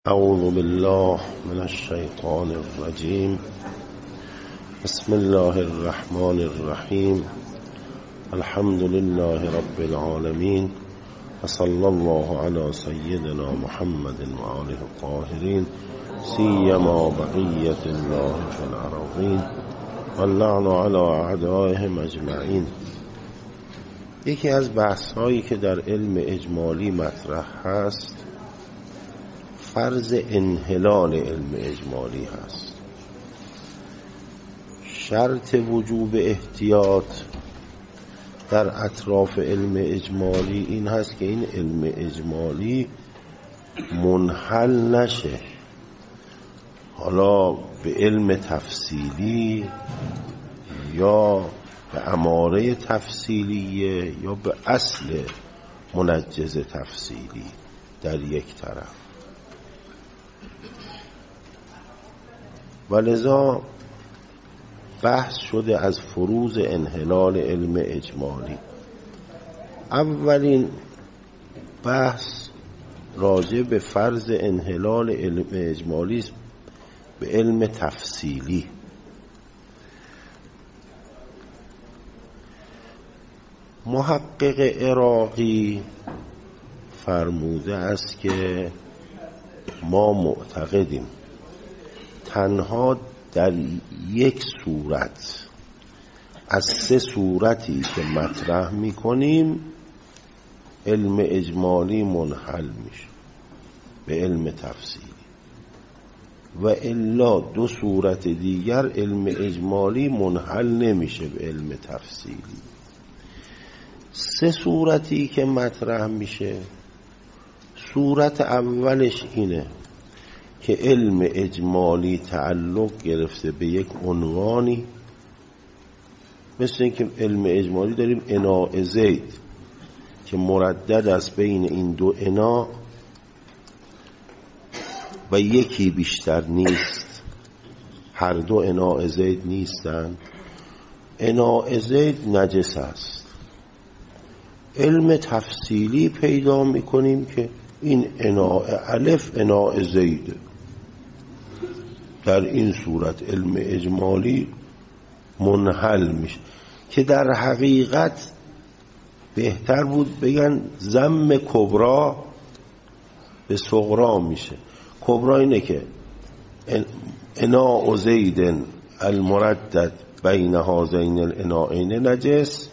اعوذ بالله من الشیطان الرجیم. بسم الله الرحمن الرحیم. الحمد لله رب العالمین و صلی الله علی سیدنا محمد و آله الطاهرین سیما بقیة الله فی الارضین واللعن علی اعدائهم اجمعین. یکی از بحث هایی که در علم اجمالی مطرح هست فرض انحلال علم اجمالی هست. شرط وجوب احتیاط در اطراف علم اجمالی این هست که این علم اجمالی منحل نشه، حالا به علم تفصیلی یا به اماره تفصیلیه یا به اصل منجز تفصیلی در یک طرف. ولذا بحث شده از فروض انحلال علم اجمالی. اولین بحث راجع به فرض انحلال علم اجمالی است به علم تفصیلی. محقق عراقی فرموده است که ما معتقدیم تنها در یک صورت از سه صورتی که مطرح میکنیم علم اجمالی منحل میشه به علم تفصیلی و الا دو صورت دیگر علم اجمالی منحل نمیشه به علم تفصیلی. سه صورتی که مطرح میشه، صورت اولش اینه که علم اجمالی تعلق گرفته به یک عنوانی، مثل اینکه علم اجمالی داریم اناء زید که مردد است بین این دو انا و یکی بیشتر نیست، هر دو اناء زید نیستند، اناء زید نجس است. علم تفصیلی پیدا میکنیم که این اناء الف اناء زیده. در این صورت علم اجمالی منحل میشه که در حقیقت بهتر بود بگن ضم کبرا به صغرا میشه. کبرا اینه که اناء زید المردد بین هذین الاناءین نجس،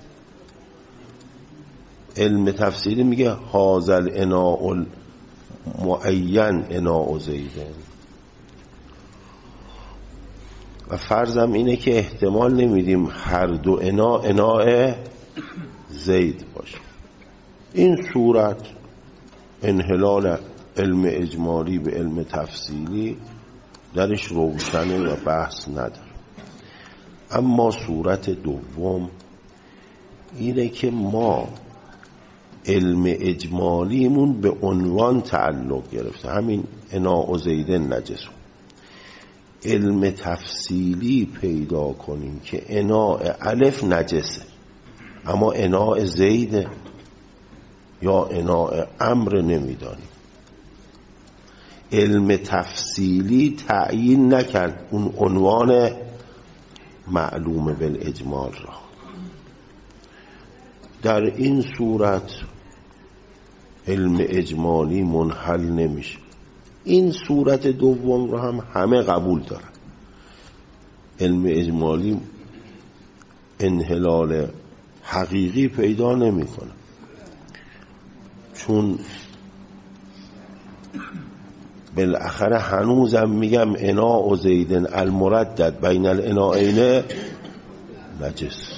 علم تفصیلی میگه هذا الاناء المعین اناء زید. و فرضم اینه که احتمال نمیدیم هر دو اناء زید باشه. این صورت انحلال علم اجمالی به علم تفصیلی درش روشنه و بحث نداره. اما صورت دوم اینه که ما علم اجمالیمون به عنوان تعلق گرفته، همین اناء زید نجس. علم تفصیلی پیدا کنیم که اناء الف نجسه اما اناء زید یا اناء امر نمیدانیم. علم تفصیلی تعیین نکرد اون عنوان معلوم بالاجمال را. در این صورت علم اجمالی منحل نمیشه. این صورت دوم رو هم همه قبول دارن. علم اجمالی انحلال حقیقی پیدا نمیکنه، چون بالاخره هنوزم میگم اناء زید المردد بین الاناءین نجس.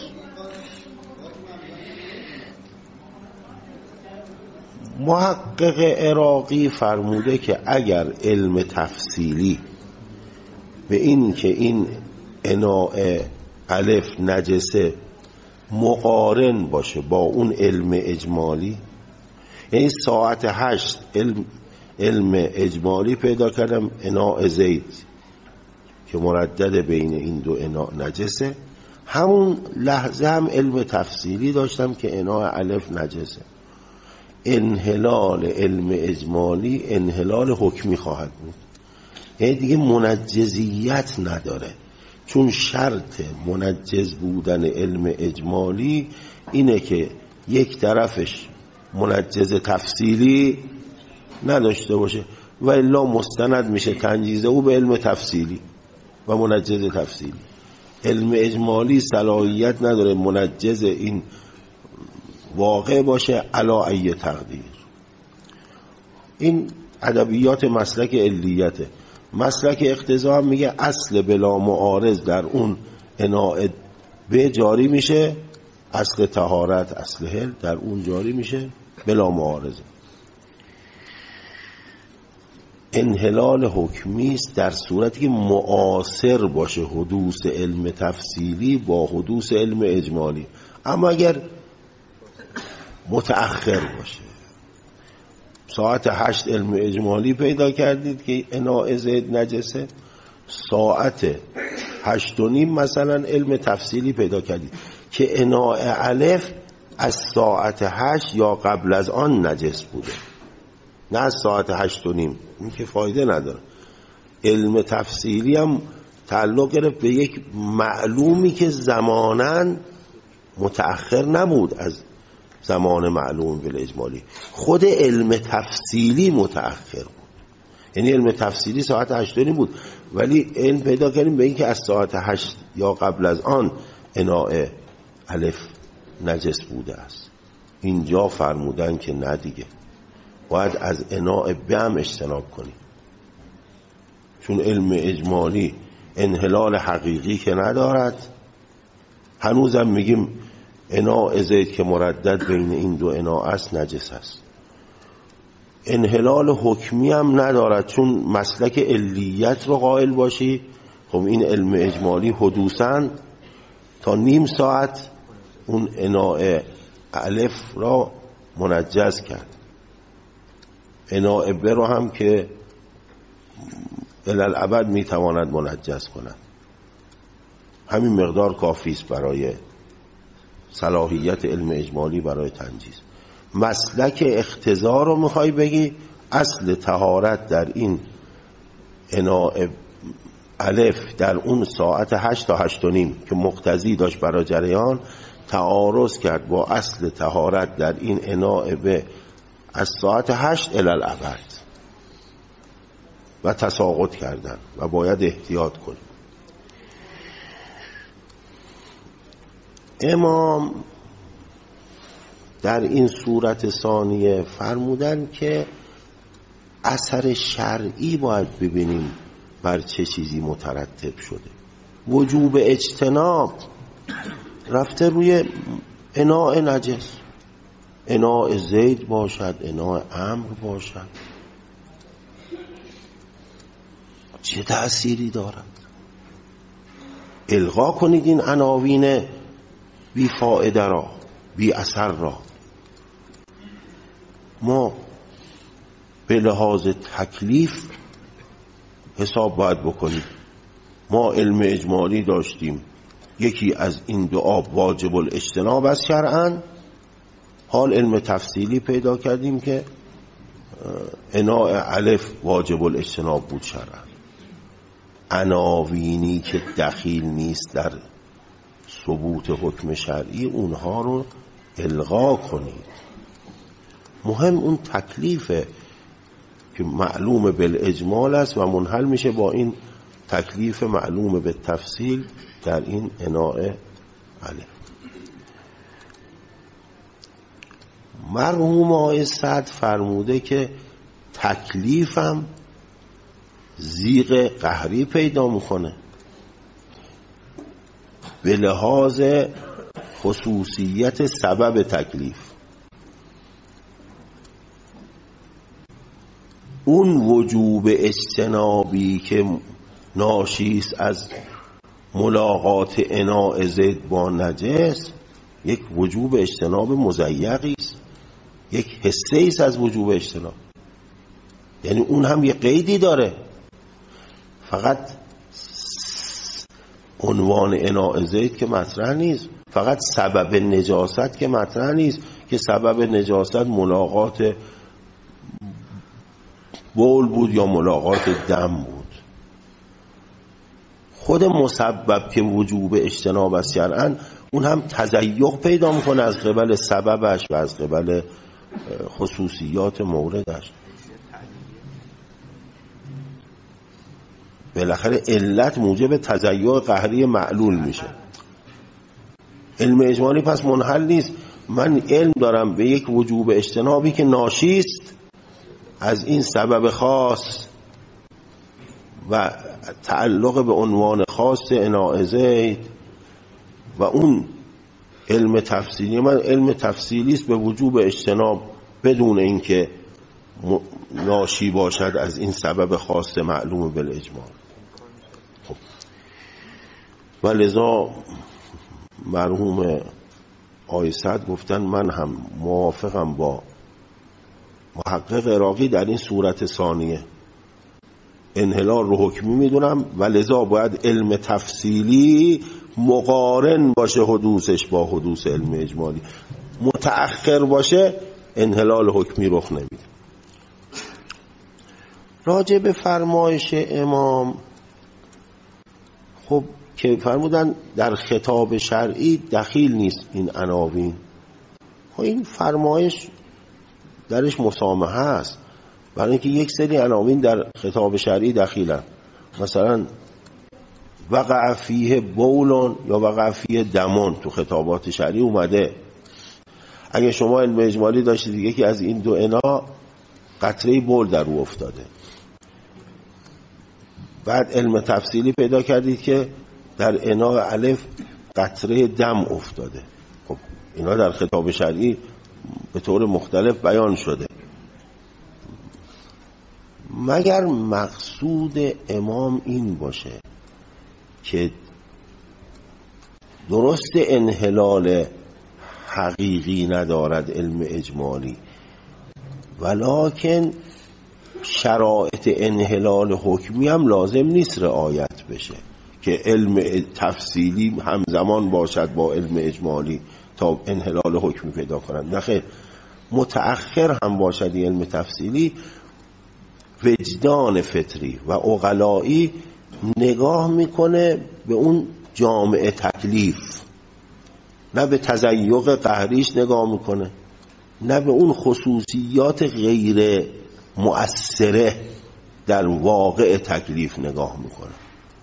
محقق عراقی فرموده که اگر علم تفصیلی به این که این اناء الف نجسه مقارن باشه با اون علم اجمالی، یعنی ساعت 8 علم اجمالی پیدا کردم اناء زید که مردد بین این دو اناء نجسه، همون لحظه هم علم تفصیلی داشتم که اناء الف نجسه. انحلال علم اجمالی انحلال حکمی خواهد بود. یعنی دیگه منجزیت نداره، چون شرط منجز بودن علم اجمالی اینه که یک طرفش منجز تفصیلی نداشته باشه و الا مستند میشه تنجیز او به علم تفصیلی و منجز تفصیلی. علم اجمالی صلاحیت نداره منجز این واقع باشه علا ای تقدیر. این ادبیات مسلک علیته. مسلک اقتضا هم میگه اصل بلا معارض در اون اناء به جاری میشه، اصل طهارت اصل حل در اون جاری میشه بلا معارضه. انحلال حکمی است در صورتی که معاصر باشه حدوث علم تفصیلی با حدوث علم اجمالی. اما اگر متأخر باشه، ساعت 8 علم اجمالی پیدا کردید که اناء زید نجسه، ساعت 8:30 مثلا علم تفصیلی پیدا کردید که اناء الف از ساعت 8 یا قبل از آن نجس بوده، نه از ساعت 8:30. این که فایده نداره. علم تفصیلی هم تعلق گرفت به یک معلومی که زماناً متأخر نبود از زمان معلوم بالاجمالی. خود علم تفصیلی متأخر بود، یعنی علم تفصیلی ساعت 8:30 بود، ولی علم پیدا کردیم به این که از ساعت 8 یا قبل از آن اناء الف نجس بوده است. اینجا فرمودن که نه دیگه، باید از اناء به هم اجتناب کنیم، چون علم اجمالی انحلال حقیقی که ندارد. هنوزم میگیم اناء زید که مردد بین این دو اناء است نجس است. انحلال حکمی هم ندارد، چون مسلک علیت رو قائل باشی. خب این علم اجمالی حدوثاً تا نیم ساعت اون اناء الف را منجز کرد، اناء به رو هم که الالعبد میتواند منجز کند. همین مقدار کافی است برای صلاحیت علم اجمالی برای تنجیز. مسلک اقتضا رو میخوای بگی، اصل طهارت در این اناء الف در اون ساعت 8 تا 8:30 که مقتضی داشت برای جریان، تعارض کرد با اصل طهارت در این اناء به از ساعت 8 الالعبد و تساقط کردن و باید احتیاط کنیم. امام در این صورت ثانیه فرمودن که اثر شرعی باید ببینیم بر چه چیزی مترتب شده. وجوب اجتناب رفته روی اناء نجس، اناء زید باشد، اناء امر باشد، چه تأثیری دارد؟ الغا کنید این عناوین بی فایده را، بی اثر را. ما به لحاظ تکلیف حساب باید بکنیم. ما علم اجمالی داشتیم، یکی از این دو آب واجب الاجتناب است شرعاً، حال علم تفصیلی پیدا کردیم که اناء الف واجب الاجتناب بود شرعاً. عناوینی که دخیل نیست در ثبوت حکم شرعی اونها رو الغا کنید. مهم اون تکلیفه که معلوم بالاجمال است و منحل میشه با این تکلیف معلوم به تفصیل در این اناء الف. مرحوم آقای سعد فرموده که تکلیفم زیغ قهری پیدا میکنه به لحاظ خصوصیت سبب تکلیف. اون وجوب اجتنابی که ناشیست از ملاقات اناء زید با نجس یک وجوب اجتناب مضیقی است، یک حصه است از وجوب اجتناب. یعنی اون هم یک قیدی داره، فقط عنوان اناء زید که مطرح نیست، فقط سبب نجاست که مطرح نیست که سبب نجاست ملاقات بول بود یا ملاقات دم بود. خود مسبب که وجوب اجتناب است شرعاً، اون هم تضیق پیدا میکنه از قبل سببش و از قبل خصوصیات موردش. بالاخره علت موجب تضیق قهری معلول میشه. علم اجمالی پس منحل نیست. من علم دارم به یک وجوب اجتنابی که ناشیست از این سبب خاص و تعلق به عنوان خاص اناء زید، و اون علم تفصیلی من علم تفصیلی است به وجوب اجتناب بدون اینکه ناشی باشد از این سبب خاص معلوم بالاجمال. خب. و لذا مرحوم آقای سعد گفتن من هم موافقم با محقق عراقی در این صورت ثانیه، انحلال رو حکمی میدونم و لذا باید علم تفصیلی مقارن باشه حدوثش با حدوث علم اجمالی. متأخر باشه انحلال حکمی رخ نمیده. راجع به فرمایش امام، خب که فرمودن در خطاب شرعی دخیل نیست این عناوین، خب این فرمایش درش مسامحه است، برای اینکه یک سری عناوین در خطاب شرعی دخیلن. مثلا وقع فیه بولون یا وقع فیه دمون تو خطابات شرعی اومده. اگه شما علم اجمالی داشتید یکی از این دو انا قطره بول در او افتاده، بعد علم تفصیلی پیدا کردید که در انا الف قطره دم افتاده. خب اینا در خطاب شرعی به طور مختلف بیان شده. مگر مقصود امام این باشه که درست انحلال حقیقی ندارد علم اجمالی، ولکن شرایط انحلال حکمی هم لازم نیست رعایت بشه که علم تفصیلی همزمان باشد با علم اجمالی تا انحلال حکمی پیدا کنند. نخیر، متأخر هم باشد علم تفصیلی، وجدان فطری و عقلایی نگاه میکنه به اون جامعه تکلیف، نه به تضیق قهریش نگاه میکنه، نه به اون خصوصیات غیر مؤثره در واقع تکلیف نگاه میکنه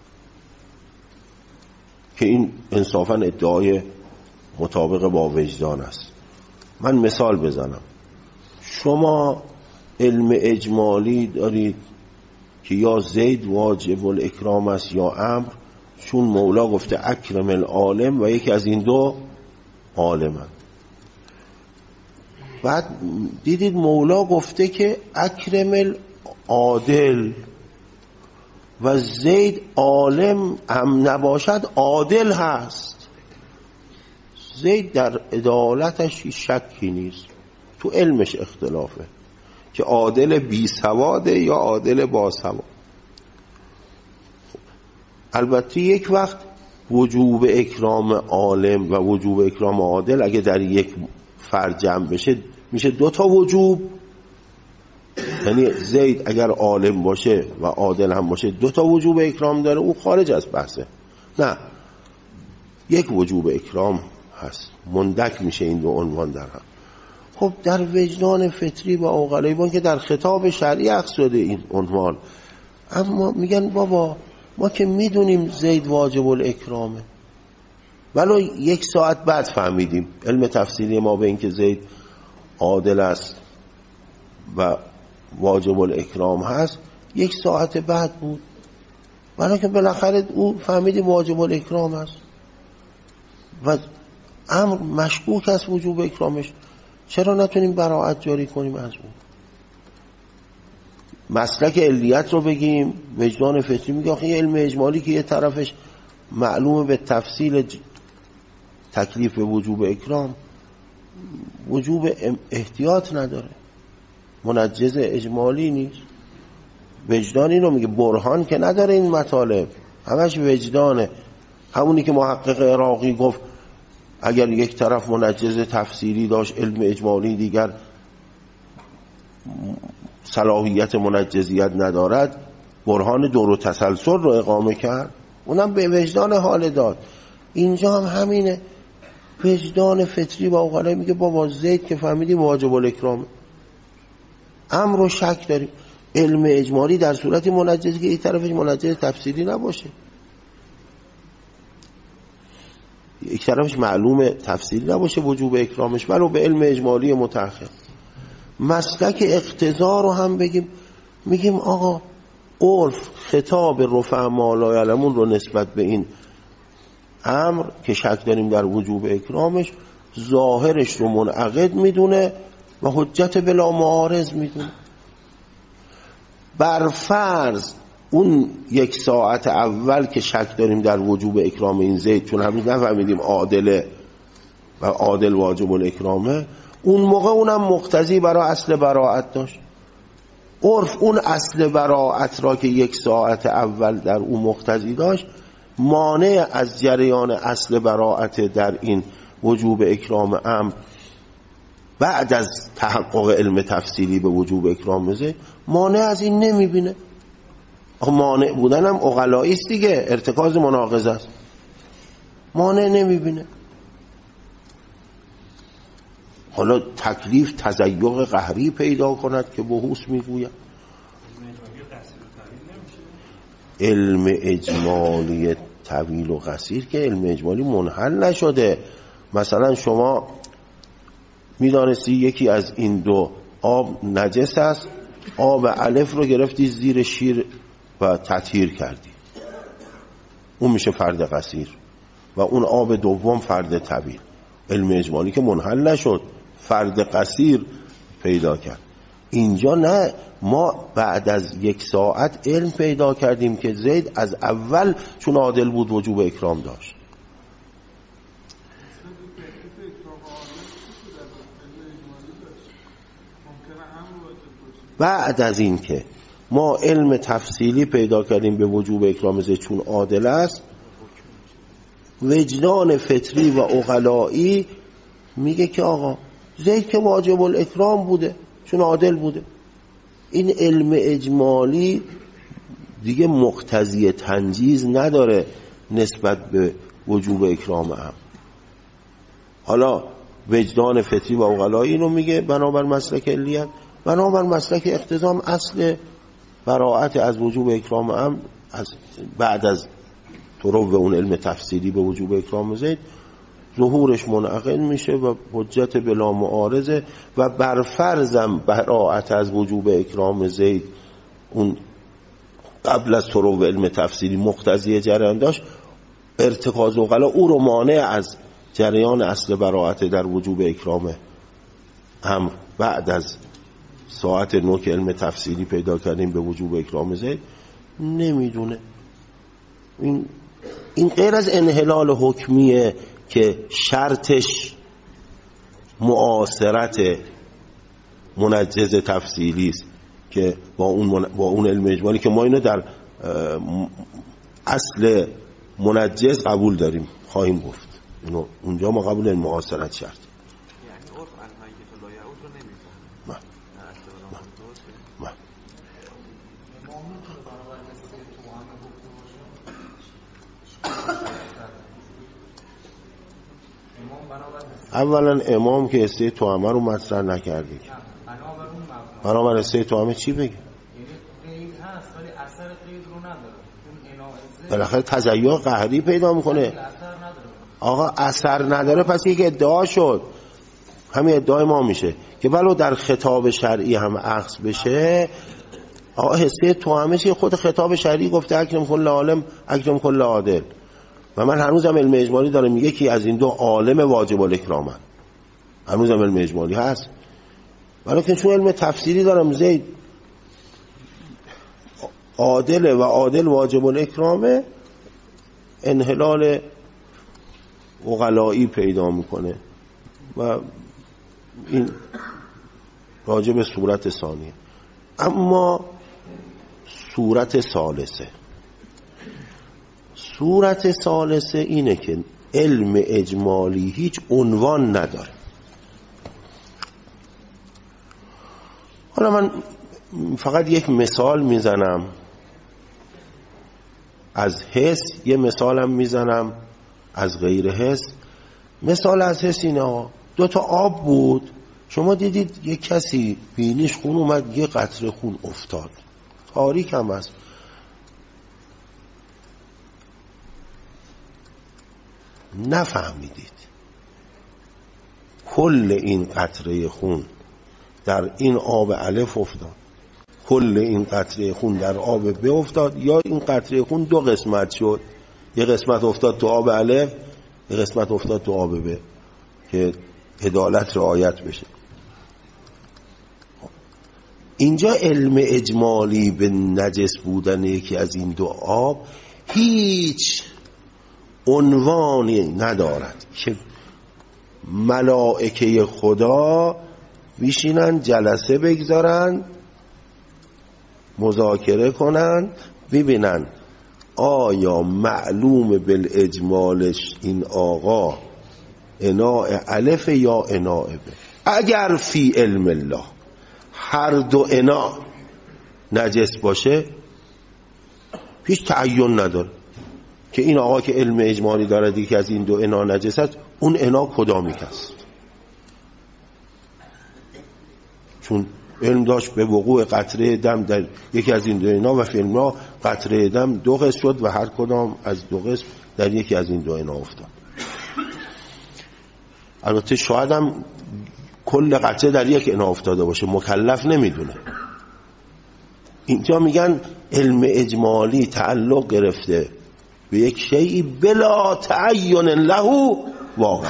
که این انصافا ادعای مطابق با وجدان است. من مثال بزنم. شما علم اجمالی دارید که یا زید واجب الاکرام است یا امر، چون مولا گفته اکرم العالم و یکی از این دو عالمن. بعد دیدید مولا گفته که اکرم العادل و زید عالم هم نباشد عادل هست. زید در عدالتش شکی نیست، تو علمش اختلافه که عادل بی سواده یا عادل با سواد. البته یک وقت وجوب اکرام عالم و وجوب اکرام عادل اگه در یک فرد جمع بشه میشه دو تا وجوب، یعنی زید اگر عالم باشه و عادل هم باشه دو تا وجوب اکرام داره، او خارج از بحثه. نه، یک وجوب اکرام هست، مندک میشه این دو عنوان در هم. خب در وجدان فطری و عقلایی با که در خطاب شرعی عکس شده این عنوان، اما میگن بابا ما که میدونیم زید واجب الاکرامه، ولو یک ساعت بعد فهمیدیم علم تفصیلی ما به این که زید عادل است و واجب الاکرام هست یک ساعت بعد بود، ولو که بالاخره او فهمیدیم واجب الاکرام هست و امر مشکوک است وجوب اکرامش، چرا نتونیم براءت جاری کنیم از اون؟ مسلک علیت رو بگیم. وجدان فطری میگه آخه علم اجمالی که یه طرفش معلومه به تفصیل تکلیف به وجوب اکرام، وجوب احتیاط نداره، منجز اجمالی نیست. وجدان اینو میگه، برهان که نداره این مطالب، همش وجدانه. همونی که محقق عراقی گفت اگر یک طرف منجز تفسیری داشت علم اجمالی دیگر صلاحیت منجزیت ندارد، برهان دور و تسلسل رو اقامه کرد، اونم به وجدان حال داد. اینجا هم همینه، وجدان فطری با اوغلایی میگه بابا زید که فهمیدیم واجب الاکرام، امر رو شک داریم. علم اجمالی در صورتی منجزی که این طرفش منجز تفسیری نباشه، یک طرفش معلوم تفسیری نباشه وجوب اکرامش، ولو به علم اجمالی متأخر. مسلک اقتضا رو هم میگیم آقا عرف خطاب رفع ما لا یعلمون رو نسبت به این امر که شک داریم در وجوب اکرامش ظاهرش رو منعقد میدونه و حجت بلا معارض میدونه. بر فرض اون یک ساعت اول که شک داریم در وجوب اکرام این زید، چون هنوز نفهمیدیم عادله و عادل واجب الاکرامه، اون موقع اونم مقتضی برای اصل براءت داشت. عرف اون اصل براءت را که یک ساعت اول در اون مقتضی داشت مانع از جریان اصل براءت در این وجوب اکرام امر بعد از تحقق علم تفصیلی به وجوب اکرام زید مانع از این نمیبینه. مانع بودن هم عقلایی است دیگه، ارتکاز مناقضه است، مانع نمیبینه. حالا تکلیف تزیق قهری پیدا کند که بحوث میگوید علم اجمالی طویل و قصیر که علم اجمالی منحل نشده. مثلا شما میدانستی یکی از این دو آب نجس است، آب الف رو گرفتی زیر شیر و تطهیر کردی، اون میشه فرد قصیر، و اون آب دوم فرد طویل. علم اجمالی که منحل نشد، فرد قصیر پیدا کرد. اینجا نه، ما بعد از یک ساعت علم پیدا کردیم که زید از اول چون عادل بود وجوب اکرام داشت. بعد از این که ما علم تفصیلی پیدا کردیم به وجوب اکرام زید چون عادل است، وجدان فطری و عقلایی میگه که آقا زید که واجب الاکرام بوده چون عادل بوده. این علم اجمالی دیگه مقتضی تنجیز نداره نسبت به وجوب اکرام هم. حالا وجدان فطری و عقلایی اینو میگه بنابر مسلک علیت، بنابر مسلک اقتضام اصل براءت از وجوب اکرام هم از بعد از طرق اون علم تفصیلی به وجوب اکرام زید ظهورش منعقد میشه و حجت بلا معارضه. و بر فرضم براءت از وجوب اکرام زید اون قبل از طرق علم تفصیلی مقتضی جریان داشت، ارتکاز عقلا او رو مانع از جریان اصل براءت در وجوب اکرام امر بعد از ساعت نو که علم تفصیلی پیدا کردیم به وجوب اکرام زید نمیدونه. این غیر از انحلال حکمیه که شرطش معاصرت منجز تفصیلی است که با اون علم اجمالی که ما اینو در اصل منجز قبول داریم خواهیم گفت، اینو اونجا ما قبول این معاصرت شرط. یعنی عرف المنیت لا یعود رو نمیفهم. اولا امام که استه توامه رو مطرح نکرده، بنابر استه توامه چی بگه؟ بالاخره تزیق قهری پیدا میکنه. آقا اثر نداره، پس یک ادعا شد، همین ادعای ما میشه که ولو در خطاب شرعی هم اخذ بشه. آقا حسه توامه چیه؟ خود خطاب شرعی گفته اکرم کل عالم اکرم کل عادل، و من هنوزم علم اجمالی داره میگه که از این دو عالم واجب الاکرامن، هنوزم علم اجمالی هست. ولیکن چون علم تفسیری دارم زید عادله و عادل واجب الاکرامه، انحلال عقلایی پیدا میکنه. و این راجع به صورت ثانیه. اما صورت ثالثه اینه که علم اجمالی هیچ عنوان نداره. حالا من فقط یک مثال میزنم از حس، یه مثالم میزنم از غیر حس. مثال از حس اینه، 2 تا آب بود، شما دیدید یک کسی بینیش خون اومد، یه قطره خون افتاد، تاریک هم هست، نفهمیدید کل این قطره خون در این آب الف افتاد، کل این قطره خون در آب ب افتاد، یا این قطره خون 2 قسمت شد، یه قسمت افتاد تو آب الف، یه قسمت افتاد تو آب ب، که عدالت رعایت بشه. اینجا علم اجمالی به نجس بودن یکی از این 2 آب هیچ عنوانی ندارد که ملائکه خدا بشینن جلسه بگذارن مذاکره کنن ببینن آیا معلوم بالاجمالش این آقا اناء الف یا اناء ب. اگر فی علم الله هر 2 اناء نجس باشه هیچ تعین نداره که این آقا که علم اجمالی داره دیگه که از این 2 اناء نجس است، اون اناء کدامی است؟ چون علم داشت به وقوع قطره دم در یکی از این 2 اناء و فی علم قطره دم 2 قسم شد و هر کدام از 2 قسم در یکی از این 2 اناء افتاد. البته شاید هم کل قطره در یک اناء افتاده باشه، مکلف نمیدونه. اینجا میگن علم اجمالی تعلق گرفته به یک شیئی بلا تعین له واقعا.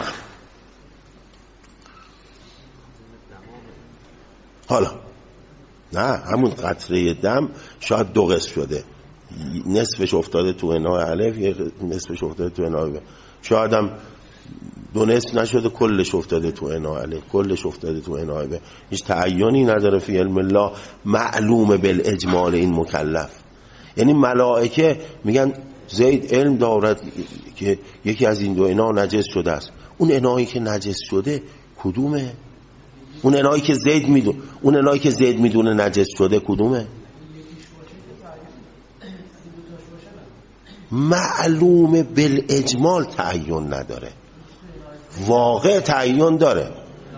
حالا نه، همون قطره دم شاید 2 قسم شده، نصفش افتاده تو اناء الف، یک نصفش افتاده تو اناء ب، شاید هم 2 نصف نشده کلش افتاده تو اناء الف، کلش افتاده تو اناء ب. هیچ تعیینی نداره فی علم الله معلوم بالاجمال این مکلف. یعنی ملائکه میگن زید علم دارد که یکی از این 2 اناء نجس شده است، اون انائی که نجس شده کدومه؟ اون انائی که زید میدونه، اون انائی که زید میدونه نجس شده کدومه؟ معلوم بالاجمال تعین نداره، واقع تعین داره.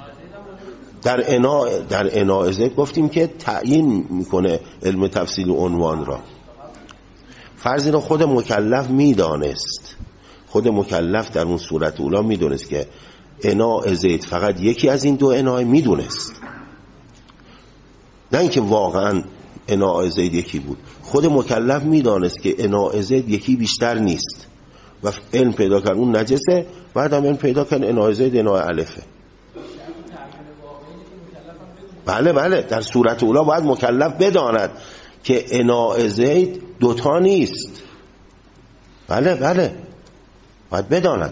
در اناء زید گفتیم که تعیین میکنه علم تفصیل عنوان را. فرض اینو خود مکلف میدانست، خود مکلف در اون صورت اولا میدونست که اناء زید فقط یکی از این 2 اناء، میدونست، نه اینکه واقعا اناء زید یکی بود. خود مکلف میدانست که اناء زید یکی بیشتر نیست و علم پیدا کرد اون نجسه، بعد هم علم پیدا کرد اناء زید اناء الفه. بله در صورت اولا باید مکلف بداند که اناء زید 2 تا نیست. بله باید بداند،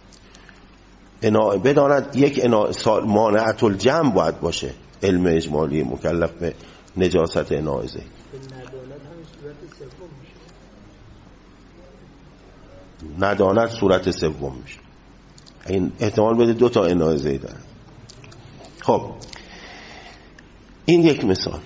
بداند یک اناء مانعت الجمع باید باشه. علم اجمالی مکلف به نجاست اناء زید. نداند صورت سوم میشه. این احتمال بده 2 تا اناء زید داره. خب این یک مثال.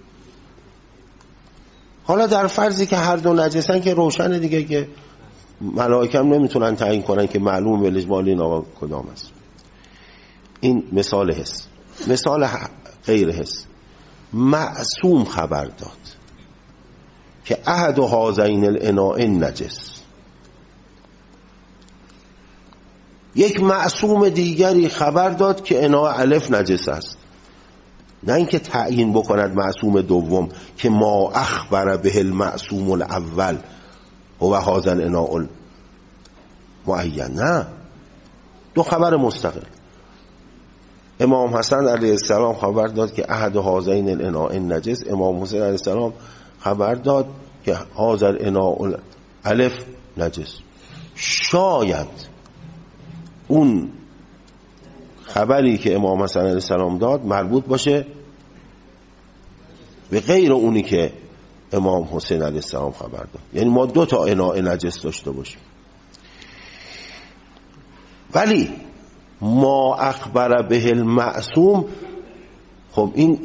حالا در فرضی که هر 2 نجسن که روشنه دیگه که ملائکه هم نمیتونن تعیین کنن که معلوم به اجمالی این آقا کدام است. این مثال حس. مثال غیر حس، معصوم خبر داد که احد هذین الاناء نجس. یک معصوم دیگری خبر داد که اناء الف نجس است، نه اینکه تعیین بکند معصوم دوم که ما اخبر به المعصوم الاول و هذا الاناء معین، نه، 2 خبر مستقل. امام حسن علیه السلام خبر داد که احد هذین الاناء نجس، امام حسین علیه السلام خبر داد که هذا الاناء الف نجس. شاید اون خبری که امام حسن علیه السلام داد مربوط باشه به غیر اونی که امام حسین علیه السلام خبر داد. یعنی ما 2 تا اناء نجس داشته باشیم. ولی ما اخبر به المعصوم، خب این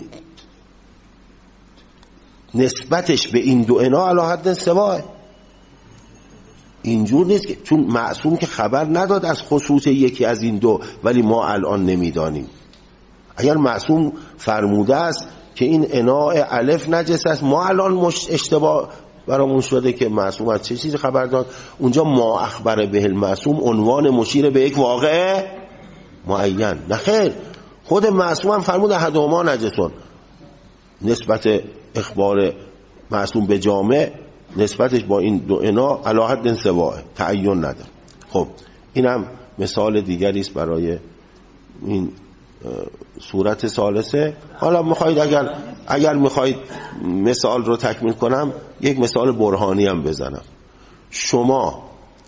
نسبتش به این دو انا علی حد سواء، اینجور نیست که چون معصوم که خبر نداد از خصوص یکی از این دو، ولی ما الان نمیدانیم. اگر معصوم فرموده است که این اناء الف نجس است، ما الان اشتباه برامون شده که معصوم از چه چیزی خبر داد. اونجا ما اخبر به المعصوم عنوان مشیر به یک واقع معین، نه خیر، خود معصوم هم فرمود احدهما نجسون. نسبت اخبار معصوم به جامع نسبتش با این دو انا علی حد سواء، تعین نداره. خب اینم مثال دیگری است برای این صورت ثالثه. حالا میخواید اگر میخواید مثال رو تکمیل کنم، یک مثال برهانی هم بزنم. شما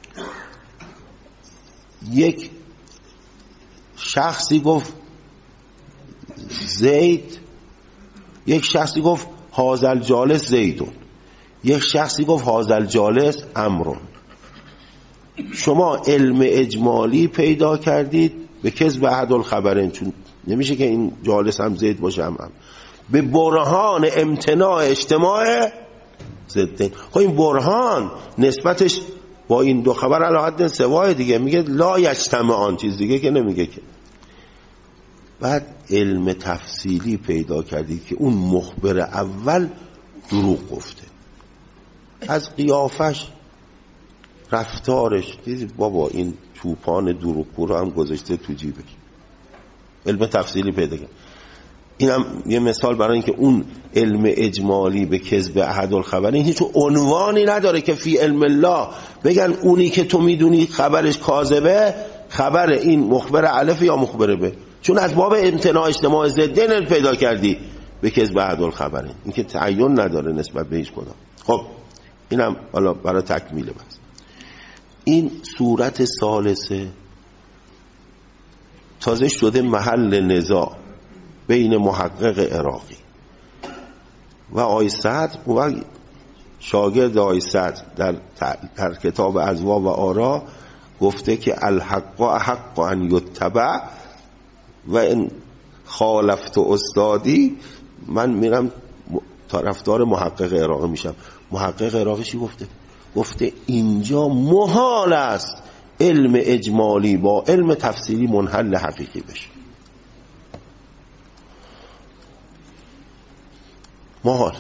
یک شخصی گفت زید، یک شخصی گفت هذا الجالس زیدون، یک شخصی گفت هذا الجالس عمرون. شما علم اجمالی پیدا کردید به کذب احد الخبرین، چون نمیشه که این جالس هم زید باشه هم به برهان امتناع اجتماع ضدین. خب این برهان نسبتش با این دو خبر علی حد سواء دیگه، میگه لا یجتمعان، چیز دیگه که نمیگه که. بعد علم تفصیلی پیدا کردید که اون مخبر اول دروغ گفته، از قیافش، رفتارش دیدی بابا این چوپان دروغگو رو هم گذاشته تو جیبش. علم تفصیلی پیدا کرد. اینم یه مثال برای اینکه اون علم اجمالی به کذب احد الخبرین هیچ عنوانی نداره که فی علم الله بگن اونی که تو میدونی خبرش کاذبه خبر این مخبر الف یا مخبر به، چون از باب امتناع اجتماع ضدین پیدا کردی به کذب احد الخبرین، این که تعین نداره نسبت به هیچ کدام. خب اینم حالا برای تکمیل بس. این صورت ثالثه تازه شده محل نزاع بین محقق عراقی و آقای صدر و شاگرد آقای صدر در کتاب اضواء و آرا گفته که الحق حق ان یتبع و ان خالفت استادی من میرم طرفدار محقق عراقی میشم. محقق عراقی چی گفته؟ گفته اینجا محال است علم اجمالی با علم تفصیلی منحل حقیقی بشه، محال.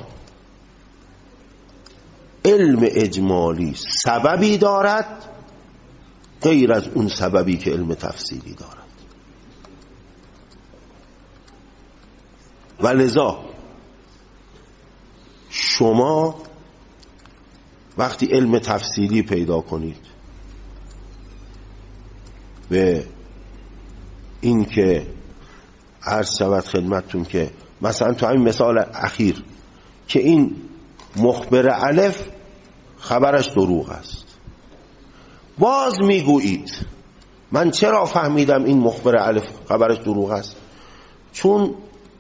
علم اجمالی سببی دارد غیر از اون سببی که علم تفصیلی دارد، و لذا شما وقتی علم تفصیلی پیدا کنید به این که عرض شود خدمتتون که مثلا تو همین مثال اخیر که این مخبر الف خبرش دروغ است، باز میگویید من چرا فهمیدم این مخبر الف خبرش دروغ است؟ چون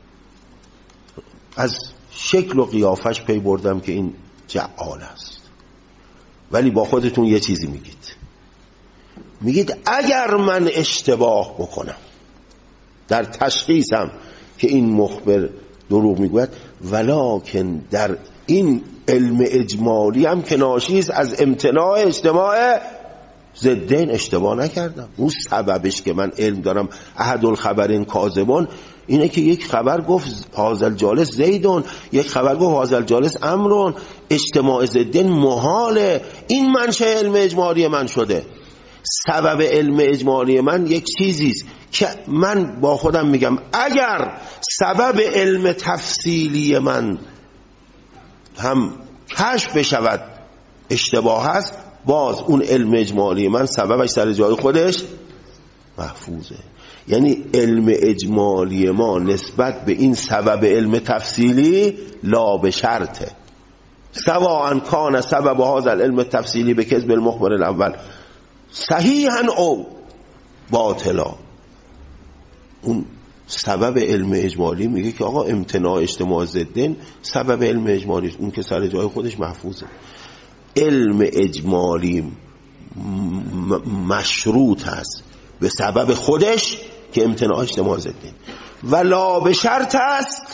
از شکل و قیافش پی بردم که این جعال است. ولی با خودتون یه چیزی میگید اگر من اشتباه بکنم در تشخیصم که این مخبر دروغ میگوید، ولکن در این علم اجمالی هم که ناشی است از امتناع اجتماع ضدین اشتباه نکردم. اون سببش که من علم دارم احد الخبرین کاذبون اینه که یک خبر گفت هذا الجالس زیدون، یک خبر گفت هذا الجالس امرون، اجتماع ضدین محاله. این منشأ علم اجمالی من شده. سبب علم اجمالی من یک چیزیست که من با خودم میگم اگر سبب علم تفصیلی من هم کشف بشود اشتباه هست، باز اون علم اجمالی من سببش سر جای خودش محفوظه. یعنی علم اجمالی ما نسبت به این سبب علم تفصیلی لا به شرطه، سواء کان سبب هذا العلم التفصیلی به کذب المخبر الاول صحیحا او باطلا. اون سبب علم اجمالی میگه که آقا امتناع اجتماع ضدین سبب علم اجمالی، اون که سر جای خودش محفوظه. علم اجمالی مشروط هست به سبب خودش که امتناع اجتماع ضده و لا به شرط است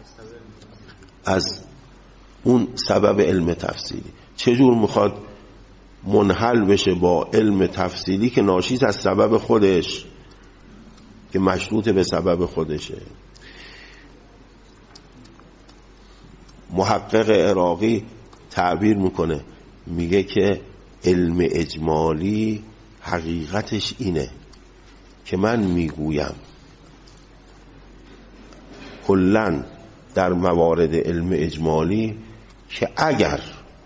از اون سبب علم تفصیلی. چجور میخواد منحل بشه با علم تفصیلی که ناشی از سبب خودش که مشروط به سبب خودشه؟ محقق عراقی تعبیر میکنه، میگه که علم اجمالی حقیقتش اینه که من میگویم کلن در موارد علم اجمالی که اگر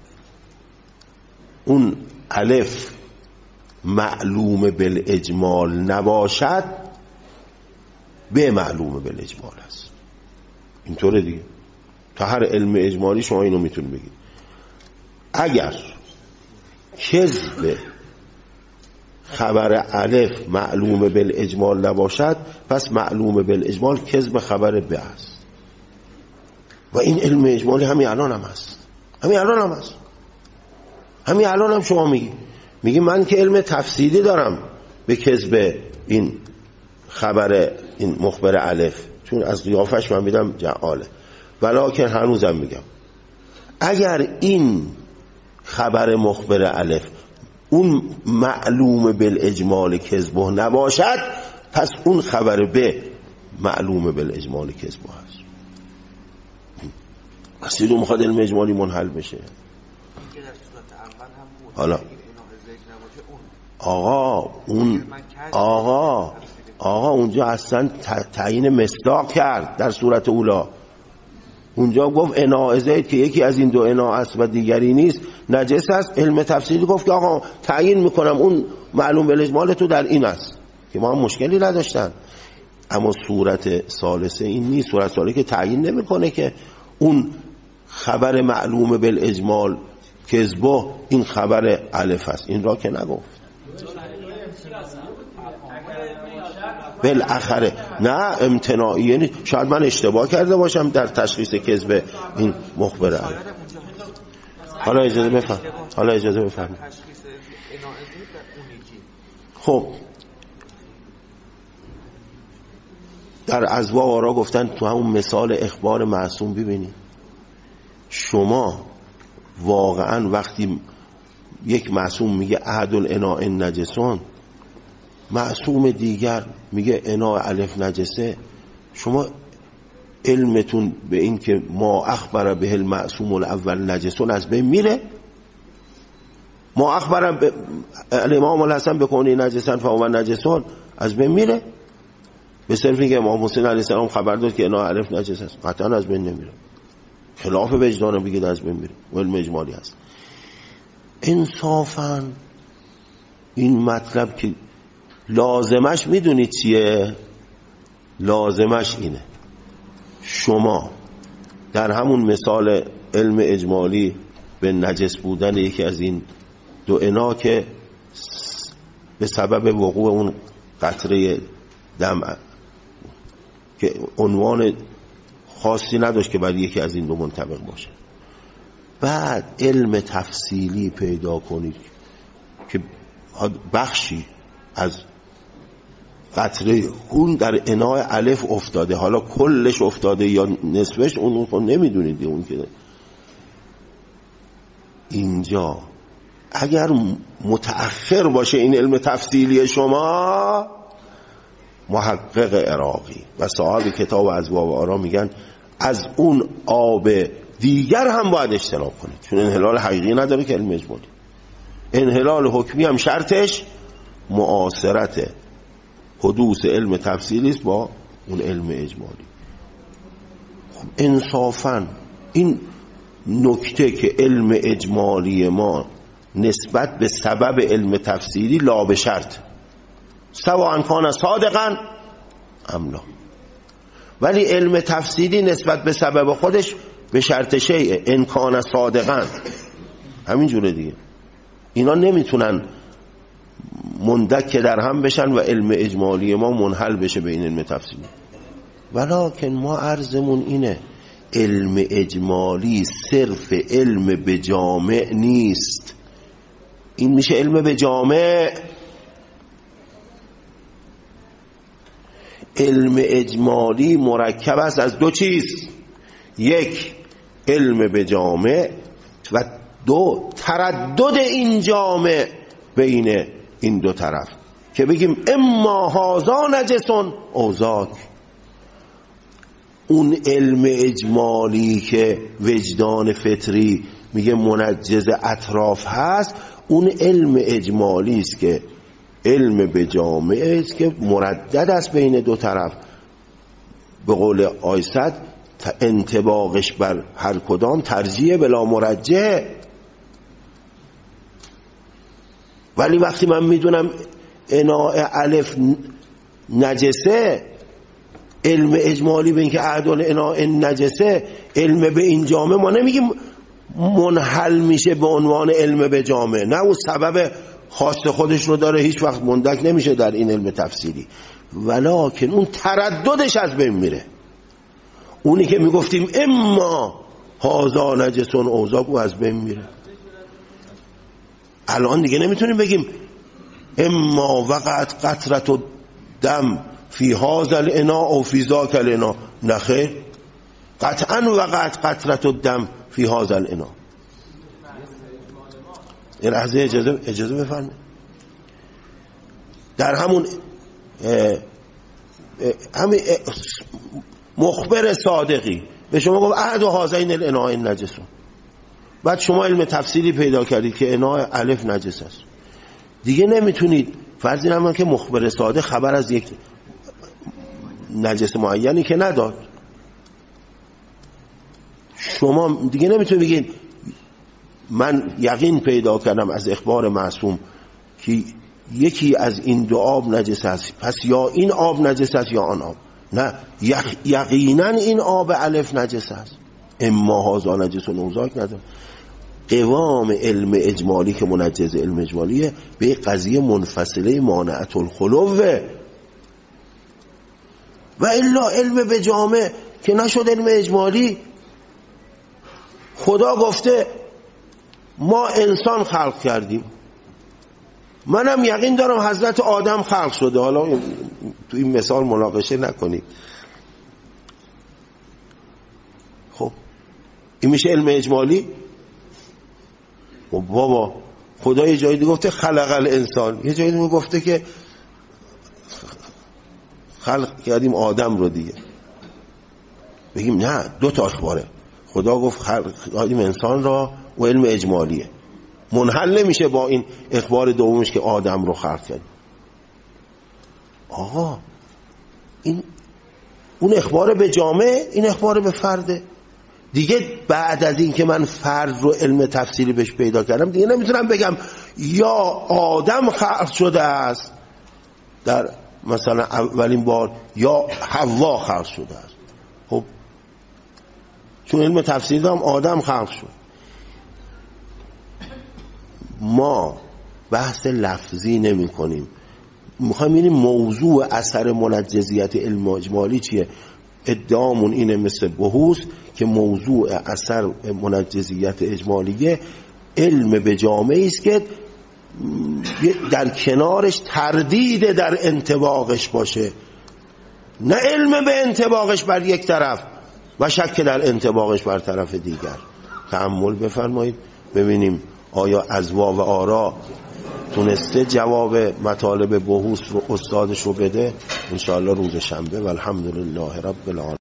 اون الف معلوم بالاجمال نباشد به معلوم بالاجمال است. اینطوره دیگه، تا هر علم اجمالی شما اینو میتونید بگید. اگر کذب خبر الف معلوم بالاجمال نباشد پس معلوم بالاجمال کذب خبر ب است. و این علم اجمالی همین الان هم هست، همین الان هم شما میگی من که علم تفصیلی دارم به کذب این خبر این مخبر الف، چون از قیافش من میدم جعاله، ولکن هنوزم میگم اگر این خبر مخبر الف اون معلوم بالاجمال کذبه نباشد پس اون خبر به معلوم بالاجمال کذبه هست. اصلی رو میخواد علم اجمالی منحل بشه. حالا آقا اونجا اصلا تعیین مصداق کرد در صورت اولا. اونجا گفت اناء زید که یکی از این دو اناء است و دیگری نیست نجس است. علم تفصیلی گفت که آقا تعیین میکنم اون معلوم بالاجمال تو در این است، که ما هم مشکلی نداشتن. اما صورت ثالثه این نیست. صورت ثالثه که تعیین نمیکنه که اون خبر معلوم بالاجمال کذبه این خبر الف است، این را که نگفت. بالاخره نه امتناعیه نیست. شاید من اشتباه کرده باشم در تشخیص کذب این مخبر الف. حالا اجازه بفرمایید. خب در ازوا آرا گفتن تو همون مثال اخبار معصوم ببینید شما واقعا وقتی یک معصوم میگه احد الاناء نجسون، معصوم دیگر میگه اناء الف نجسه، شما علمتون به این که ما اخبر به المعصوم الاول نجسون از بین میره؟ ما اخبر الامام الحسن بکنی نجسن فهو نجسون از بین میره؟ به صرفی که امام حسین علیه السلام خبر داد که اناء الف نجس است قطعا از بین نمیره. خلاف وجدان بگید از بین میره و علم اجمالی هست. انصافاً این مطلب که لازمش میدونید چیه؟ لازمش اینه شما در همون مثال علم اجمالی به نجس بودن یکی از این دو انا که به سبب وقوع اون قطره دم که عنوان خاصی نداشت که باید یکی از این دو منطبق باشه، بعد علم تفصیلی پیدا کنید که بخشی از قطره خون در اناء الف افتاده، حالا کلش افتاده یا نصفش اون نمیدونید. اون که اینجا اگر متأخر باشه این علم تفصیلی شما، محقق عراقی و صاحب کتاب ازوا و آرا میگن از اون آب دیگر هم باید اجتناب کنید، چون انحلال حقیقی نداره که علم اجمالی. انحلال حکمی هم شرطش معاصرت حدوث علم تفصیلی است با اون علم اجمالی. خب انصافاً این نکته که علم اجمالی ما نسبت به سبب علم تفصیلی لا به شرط سواء کان صادقاً ام لا، ولی علم تفصیلی نسبت به سبب خودش به شرط شیء ان کان صادقاً، همین جوره دیگه. اینا نمیتونن مندک در هم بشن و علم اجمالی ما منحل بشه به این علم تفصیلی. ولکن ما عرضمون اینه علم اجمالی صرف علم به جامع نیست. این میشه علم به جامع. علم اجمالی مرکب است از دو چیز: یک، علم به جامع، و دو، تردد این جامع بین این دو طرف که بگیم اما هذا نجسون او ذاک. اون علم اجمالی که وجدان فطری میگه منجز اطراف هست، اون علم اجمالی است که علم به جامع است که مردد است بین دو طرف. به قول آیست انطباقش بر هر کدام ترجیح بلا مرجح. ولی وقتی من میدونم اناء الف نجسه، علم اجمالی به این که احدال اناء نجسه، علم به این جامع، ما نمیگیم منحل میشه به عنوان علم به جامع، نه، او سبب خاص خودش رو داره، هیچ وقت مندک نمیشه در این علم تفسیری، ولکن اون ترددش از بین میره. اونی که میگفتیم اما هذا نجسون او ذاک، او از بین میره. الان دیگه نمیتونیم بگیم اما وقعت قطرة الدم فی هذا الاناء او فی ذاک الاناء. نه خیر، قطعا وقعت قطرة الدم فی هذا الاناء. این لحظه اجازه بفرمایید. در همون مخبر صادقی به شما گفت احد هذین الاناء نجسون، بعد شما علم تفسیری پیدا کردید که اناء الف نجس است، دیگه نمیتونید فرضی نمون که مخبر صادق خبر از یک نجس معینی که نداد، شما دیگه نمیتونید بگید من یقین پیدا کردم از اخبار معصوم که یکی از این دو آب نجس است، پس یا این آب نجس است یا آن آب. نه، یقینا این آب الف نجس است، اما هذا نجس و نوزاک نداره. قوام علم اجمالی که منجز علم اجمالیه به قضیه منفصله مانعت الخلوه، و الا علم به جامع که نشد علم اجمالی. خدا گفته ما انسان خلق کردیم، منم یقین دارم حضرت آدم خلق شده. حالا تو این مثال مناقشه نکنید. خب این میشه علم اجمالی؟ خب بابا، خدا یه جایی گفته خلق الانسان، یه جایی گفته که خلق کردیم آدم رو دیگه. بگیم نه، دو تا اخباره، خدا گفت خلق کردیم انسان را و علم اجمالیه، منحل نمیشه با این اخبار دومش که آدم رو خلق کرد. آقا این اون اخبار به جامعه، این اخبار به فرده دیگه. بعد از این که من فرد رو علم تفسیری بهش پیدا کردم، دیگه نمیتونم بگم یا آدم خلق شده است در مثلا اولین بار یا حوا خلق شده است. خب چون علم تفسیری هم آدم خلق شد. ما بحث لفظی نمی کنیم، میخوایم ببینیم موضوع اثر منجزیت علم اجمالی چیه. ادعامون اینه مثل بحوث که موضوع اثر منجزیت اجمالیه علم به جامعی است که در کنارش تردید در انطباقش باشه، نه علم به انطباقش بر یک طرف و شک در انطباقش بر طرف دیگر. تأمل بفرمایید ببینیم آیا ازوا و آرا تونسته جواب مطالب بحوث رو استادش رو بده. انشاءالله روز شنبه. و الحمدلله رب العالمین.